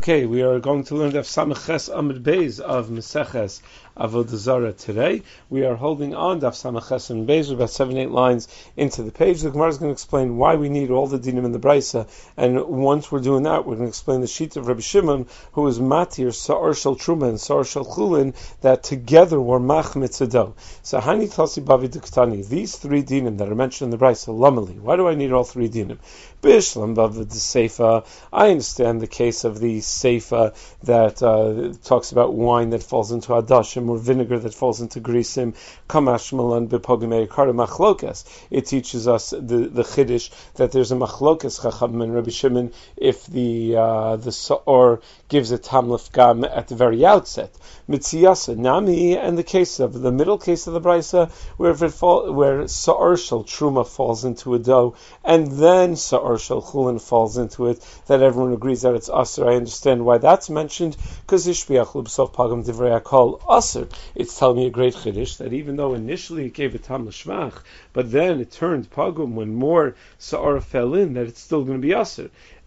Okay, we are going to learn Daf Samach Amud Beis of Meseches Avodah Zarah today. We are holding on Daf Samach Amud Beis, about 7-8 lines into the page. The Gemara is going to explain why we need all the dinim in the Brisa, and once we're doing that, we're going to explain the sheet of Rabbi Shimon, who is Matir, Sa'ar Shel Truma, and Sa'ar Shel Chulin, that together were Machmitz Ado. So Hani Tasi Bavi Duktani, these three dinim that are mentioned in the Brisa, Lamali. Why do I need all three dinim? Bishlam Bav the Seifa. I understand the case of the Seifa that talks about wine that falls into Adashim or vinegar that falls into Grisim. Kamash Malan Bepogimei Kara Machlokas. It teaches us the Chiddush that there's a Machlokas Chacham and Rabbi Shimon if the Sa'or gives a Tamlef Gam at the very outset. Mitziyasa Nami, and the case of the middle case of the Brisa where Sa'or Shel Truma falls into a dough and then Sa'or Shel Chulin falls into it, that everyone agrees that it's Aser. I understand why that's mentioned, because Ishbiach L'B'sof Pagam Divrei HaKol Aser. It's telling me a great Chiddush that even though initially it gave a Tam L'Shmach, but then it turned Pagum when more Sa'or fell in, that it's still going to be Aser.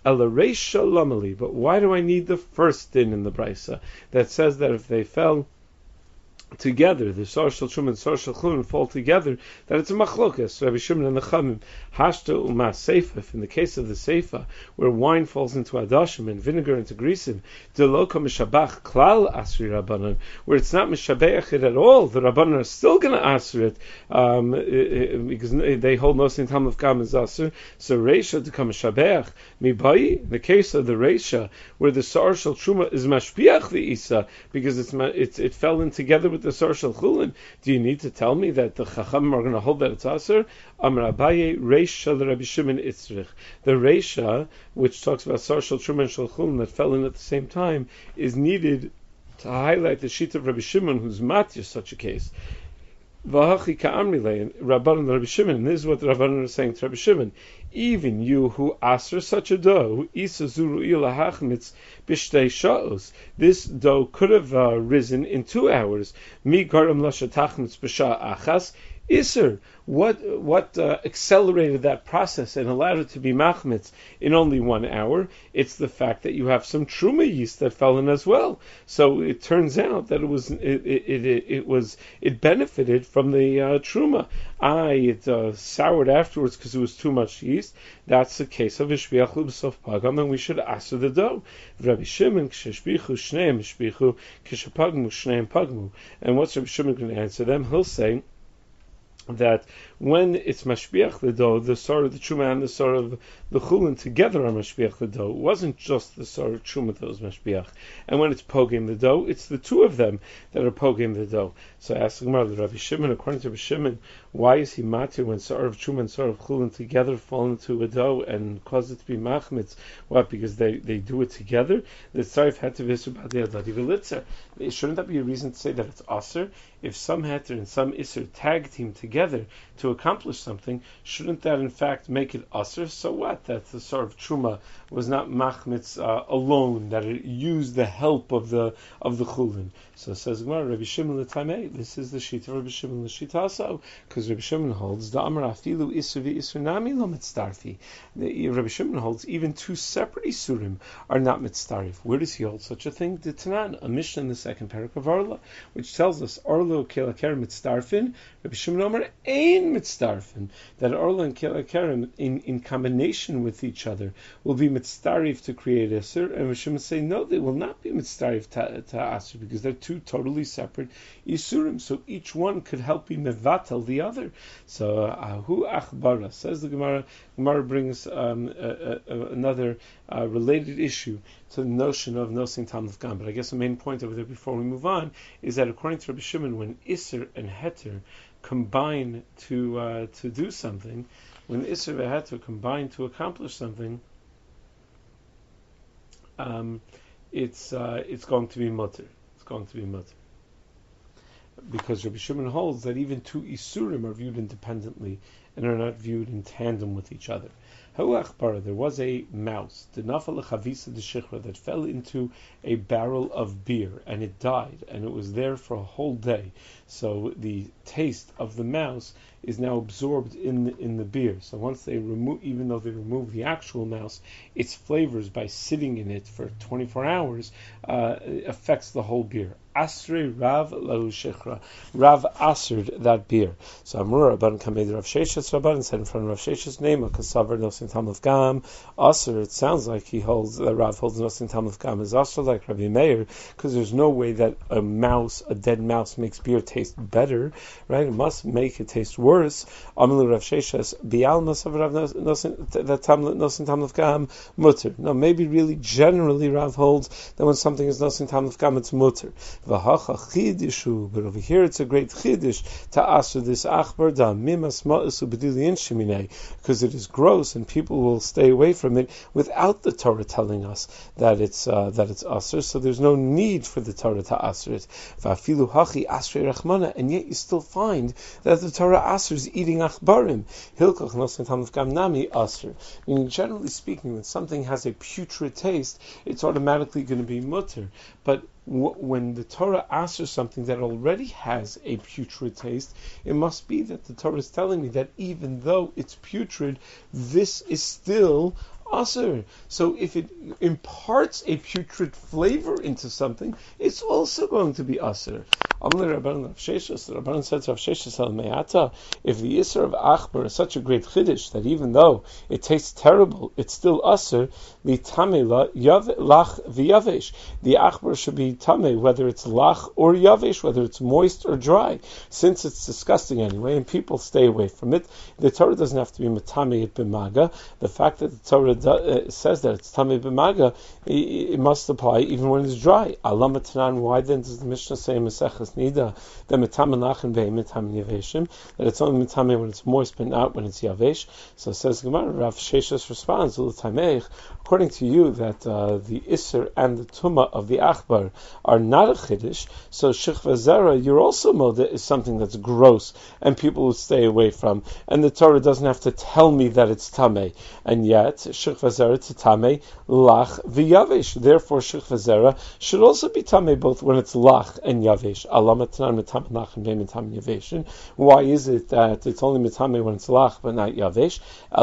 But why do I need the first din in the Brisa that says that if they fell together, the Sa'ar Shel Truma and Sa'ar Shel Chulin fall together, that it's a machlokas, Rabbi Shimon and the Chamim, Hashta Uma Seifa, in the case of the Seifa, where wine falls into Adashim and vinegar into Grisim, Deloka Mishabach Klal Asri Rabbanan, where it's not Mishabeach it at all, the Rabbanan are still going to Asri it, because they hold no sin Tam of Gam as Asr, so Reisha to come Mishabeach, Mibai, the case of the Reisha, where the Sa'ar Shel Truma is Mashbiach the Isa, because it fell in together with the Sa'ar Shel Chulin. Do you need to tell me that the Chachamim are going to hold that it's Aser? Amar Abaye Reisha Rabbi Shimon Itzrich. The Reisha, which talks about Sa'ar Shel Truma and Shel Chulin that fell in at the same time, is needed to highlight the sheet of Rabbi Shimon, who's matir such a case. V'hachi ka'amrile, Rabbanan Rabbi Shimon, and this is what the Rabbanan are saying to Rabbi Shimon. Even you who aser such a dough, isa zuru ilahachmitz b'shtei sha'os. This dough could have risen in 2 hours. Mi garam lashatachmitz b'sha achas. Isser, what accelerated that process and allowed it to be machmitz in only 1 hour? It's the fact that you have some truma yeast that fell in as well. So it turns out that it benefited from the truma. It soured afterwards because it was too much yeast. That's the case of ishbiach l'b'sof pagam, and we should aser the dough. Rabbi Shimon k'sheshbichu shneim ishbichu k'shepagmu shneim pagmu. And what's Rabbi Shimon going to answer them? He'll say that when it's mashbiach the dough, the sort of the truma and the sort of the chulin together are mashbiach the dough. It wasn't just the sort of truma that was mashbiach. And when it's pogim the dough, it's the two of them that are pogim the dough. So ask the Gemara, Rabbi Shimon, according to Rabbi Shimon, why is he matir when sort of truma and sort of chulin together fall into a dough and cause it to be machmitz? What? Because they do it together? The tzarif had to visit b'adei adadi v'litzer. Shouldn't that be a reason to say that it's aser? If some heter and some iser tag team together to accomplish something, shouldn't that in fact make it aser? So what? That the sort of truma was not machmitz alone; that it used the help of the chulin. So it says Gemara, Rabbi Shimon l'tamei. This is the sheet of Rabbi Shimon l'shita also, because Rabbi Shimon holds the amar afilu iser v'iser nami lo mitzdarfi. Rabbi Shimon holds even 2 separate isurim are not mitzdarif. Where does he hold such a thing? The Tanan, a Mishnah in the second parak of Orla, which tells us Orla kelaker mitzdarfin. Rabbi Shimon Omer ein mitzdarfin, that Orla and kelaker in combination with each other will be mitzdarif to create iser, and Rabbi Shimon say no, they will not be mitzdarif to aser, because they're 2 totally separate isurim. So each one could help be mevatel the other. So hu achbara, says the Gemara. Gemara brings another related issue to the notion of nosin tam of gam. But I guess the main point over there before we move on is that according to Rabbi Shimon, when iser and heter combine to do something, when iser and heter combine to accomplish something, it's going to be mutter. It's going to be mutter. Because Rabbi Shimon holds that even 2 isurim are viewed independently and are not viewed in tandem with each other. There was a mouse, that fell into a barrel of beer, and it died, and it was there for a whole day. So the taste of the mouse is now absorbed in the beer. So once they remove, even though they remove the actual mouse, its flavors by sitting in it for 24 hours affects the whole beer. Asrei Rav lahu shechra. Rav asred that beer. So Amrur Rabban Kamed Rav Sheshes Rabban said in front of Rav Sheshes' name, Kasavar Nosin Tam of Gam. Asr. It sounds like Rav holds Nosin Tam of Gam as asr, like Rabbi Meir, because there's no way that a dead mouse, makes beer taste better, right? It must make it taste worse. Amrul Rav Sheshes Bial Masav Rav Nosin Tam of Gam mutter. No, maybe really generally Rav holds that when something is Nosin Tam of Gam, it's mutter. But over here it's a great chiddush to asr this achbar da mimas ma'asu b'diliyin sheminei, because it is gross and people will stay away from it without the Torah telling us that it's asr. So there's no need for the Torah to asr it. V'afilu hachi asrei rachmana, and yet you still find that the Torah asrs eating achbarim. Hilkoch nosen tam gam nami asr. Meaning, generally speaking, when something has a putrid taste, it's automatically going to be mutter. But when the Torah asks something that already has a putrid taste, it must be that the Torah is telling me that even though it's putrid, this is still asr. So if it imparts a putrid flavor into something, it's also going to be asr. The Rabban said to Rav Sheshes al Me'ata, if the Isser of Achbar is such a great chiddush that even though it tastes terrible, it's still asr, the tameh lach v'yavesh. The Achbar should be tameh, whether it's lach or yavesh, whether it's moist or dry. Since it's disgusting anyway, and people stay away from it, the Torah doesn't have to be matameh it b'maga. The fact that the Torah says that it's tameh b'maga, it must apply even when it's dry. Alam Tanan, why then does the Mishnah say Maseches Nida that mitamen lachin mitamen yaveshim, that it's only mitamen when it's moist but not when it's yavesh? So says Gemara, Rav Sheshes responds, according to you that the Isser and the Tumah of the Achbar are not a Chiddush, so Shechva Zera, you're also moda, is something that's gross and people would stay away from, and the Torah doesn't have to tell me that it's Tameh, and yet Shechva Zera to Tameh lach v'yavesh. Therefore Shechva Zera should also be Tameh both when it's lach and yavesh. Why is it that it's only mitame when it's lach but not yavesh?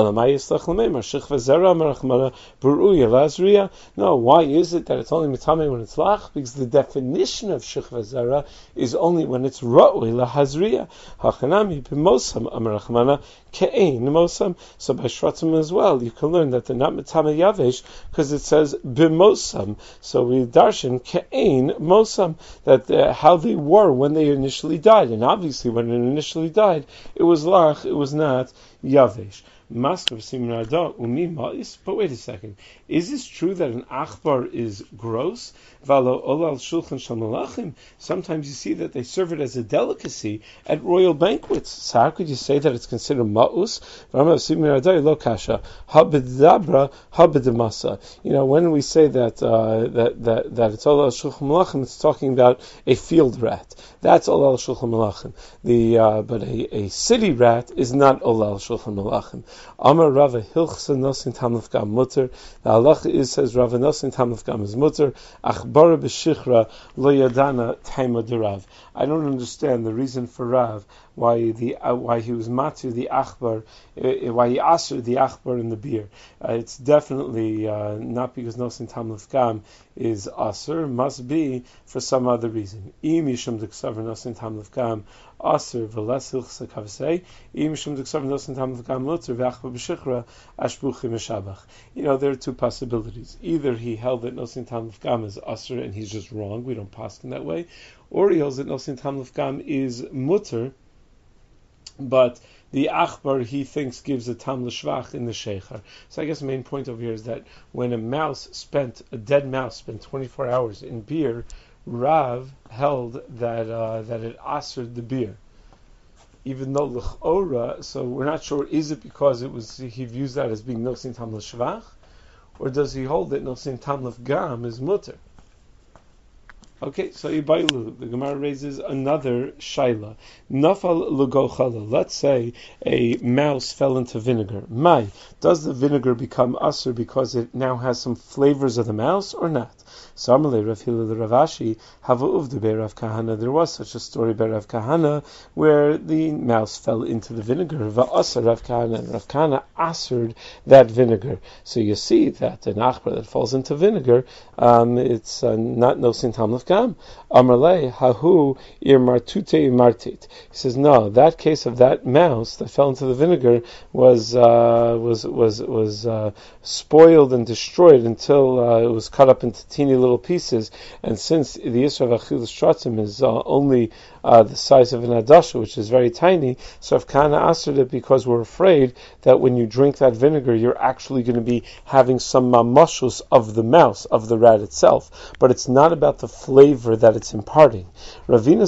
No, why is it that it's only mitame when it's lach? Because the definition of shechva zera is only when it's ra'ui lahazriya. Hachanami b'mosam amar Rachmana ke'ein mosam. So by shratzim as well, you can learn that they're not mitame yavesh because it says b'mosam. So we darshan ke'ein mosam, that how they were when they initially died, and obviously when it initially died, it was lach, it was not yavesh. But wait a second. Is this true that an achbar is gross? Sometimes you see that they serve it as a delicacy at royal banquets. So how could you say that it's considered ma'us? When we say that it's olal shulchan malachim, it's talking about a field rat. That's olal shulchan malachim. But a city rat is not olal shulchan malachim. Amar Rava Hilchsa Nosin Tamlef Gam Mutter. The halacha is, says Rava, Nosin Tamlef Gam is Mutter. Achbara b'shichra lo yadana taima derav. I don't understand the reason for Rav why he was matir the achbar, why he asher the achbar in the beer. It's definitely not because Nosin Tamlef Gam is asher. Must be for some other reason. Im yishum d'ksaver Nosin Tamlef Gam asher v'les hilchsa kavsei. Im yishum d'ksaver Nosin Tamlef Gam mutter v'achbar b'shichra ashbuchi meshabach. There are two possibilities. Either he held that Nosin Tamlef Gam is asher and he's just wrong. We don't pass in that way. Or he holds that Nosin Tamlef Gam is mutter, but the achbar he thinks gives a tam l'shvach in the sheikhar. So I guess the main point over here is that when a dead mouse spent 24 hours in beer, Rav held that it assered the beer. Even though l'chora, so we're not sure, is it because he views that as being nosin tam l'shvach, or does he hold that nosin tam l'gam is mutter? Okay, so Ibailu, the Gemara raises another shaila. Nafal lugochala. Let's say a mouse fell into vinegar. Mai, does the vinegar become usr because it now has some flavors of the mouse or not? Samale Rav Hillel Ravashi Hava Uvdu Bei Rav Kahana. There was such a story by Rav Kahana where the mouse fell into the vinegar. Va'asar Rav Kahana, and Rav Kahana answered that vinegar. So you see that an achbar that falls into vinegar, it's not no sin tamlef gam. Amarle hahu ir martute martit. He says no. That case of that mouse that fell into the vinegar was spoiled and destroyed until it was cut up into teeny little pieces. And since the Yisra of Achilas Shratzim is only the size of an adasha, which is very tiny, so if Kana answered it because we're afraid that when you drink that vinegar, you're actually going to be having some mamashus of the mouse, of the rat itself. But it's not about the flavor that it's imparting. Ravina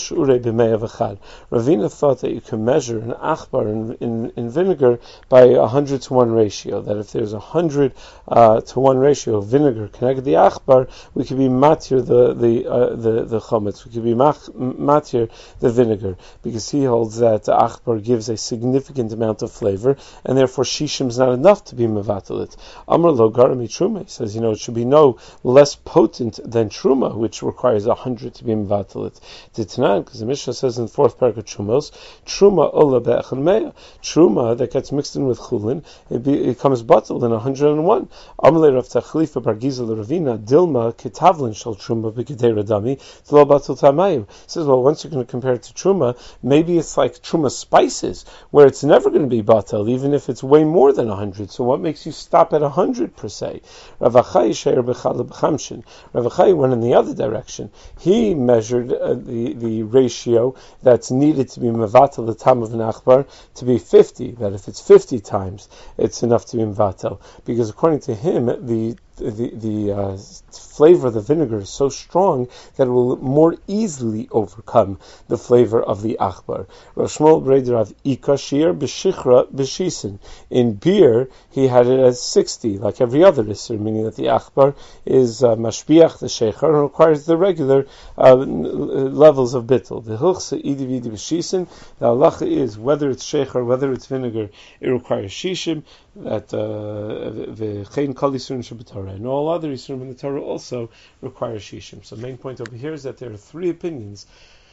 Ravina thought that you can measure an achbar in vinegar by 100 to 1 ratio. That if there's 100 to 1 ratio of vinegar connected to the achbar, we could be matir the chometz. We could be matir the vinegar, because he holds that the achbar gives a significant amount of flavor, and therefore shishim is not enough to be mevatalit. Amar lo garami truma. He says, it should be no less potent than truma, which requires 100 to be mevatalit. Titanan, because the Mishnah says in the fourth paragraph of Trumos, truma ola be'echad meya. Truma that gets mixed in with chulin, it becomes batal in 101. Amalei Rav Tachlifa bar Giza l'Ravina dilma ketavlin shel truma b'kedei radami t'lo batal tamayim. He says, well, once you're going to compare it to truma, maybe it's like truma spices, where it's never going to be batal, even if it's way more than 100. So what makes you stop at 100 per se? Rav Achai she'er b'chala b'chamshin. Rav Achai went in the other direction. He measured the ratio that's needed to be mevatel the tam of an achbar to be 50. That if it's 50 times, it's enough to be mevatel, because according to him, the flavor of the vinegar is so strong that it will more easily overcome the flavor of the achbar. Rav Shmuel Breder of Ikashir b'shichra b'shisin. In beer, he had it as 60, like every other isser, meaning that the achbar is mashbiach the shecher and requires the regular levels of bittul. The hilchsa idi v'idi b'shisin. The halacha is whether it's shecher, whether it's vinegar, it requires shishim. That v'chein kol yisurim shebetorah, and all other yisurim in the Torah also require shishim. So the main point over here is that there are three opinions.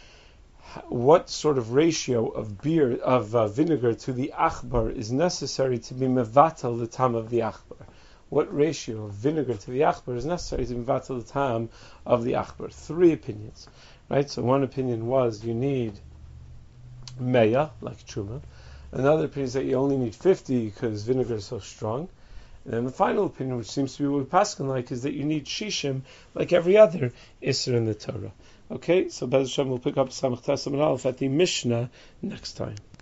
What sort of ratio of vinegar to the achbar is necessary to be mevatel the tam of the achbar? What ratio of vinegar to the achbar is necessary to be mevatel the tam of the achbar? Three opinions, right? So one opinion was you need meya, like truma. Another opinion is that you only need 50 because vinegar is so strong. And then the final opinion, which seems to be what we paskin like, is that you need shishim like every other isser in the Torah. Okay, so Bez Hashem will pick up Samach Tesam and Aleph at the Mishnah next time.